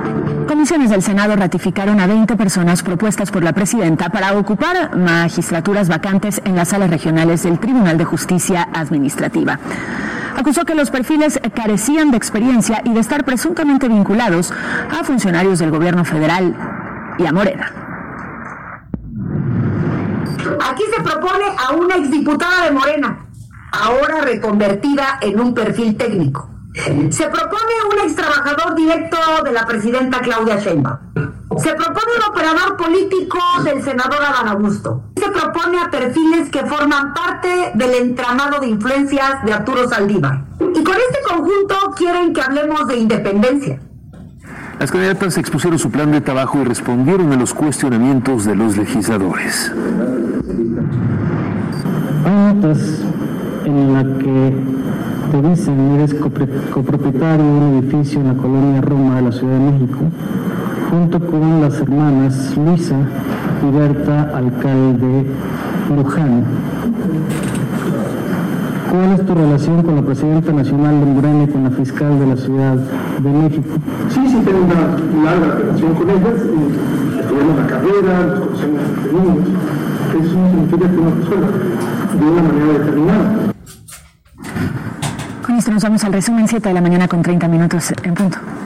Comisiones del Senado ratificaron a 20 personas propuestas por la presidenta para ocupar magistraturas vacantes en las salas regionales del Tribunal de Justicia Administrativa. Acusó que los perfiles carecían de experiencia y de estar presuntamente vinculados a funcionarios del gobierno federal y a Morena. Aquí se propone a una exdiputada de Morena, ahora reconvertida en un perfil técnico. Se propone un extrabajador directo de la presidenta Claudia Sheinbaum. Se propone un operador político del senador Adán Augusto. Se propone a perfiles que forman parte del entramado de influencias de Arturo Saldívar. Y con este conjunto quieren que hablemos de independencia. Las candidatas expusieron su plan de trabajo y respondieron a los cuestionamientos de los legisladores. Hay notas en la que te dicen eres copropietario de un edificio en la colonia Roma de la Ciudad de México, junto con las hermanas Luisa y Berta, alcalde Luján. ¿Cuál es tu relación con la presidenta nacional de Morena y con la fiscal de la Ciudad de México? Sí, tengo una larga relación con ellas, estudiamos la carrera, nos conocemos desde niños. Eso significa que una persona de una manera determinada. Con esto nos vamos al resumen, 7 de la mañana con 30 minutos en punto.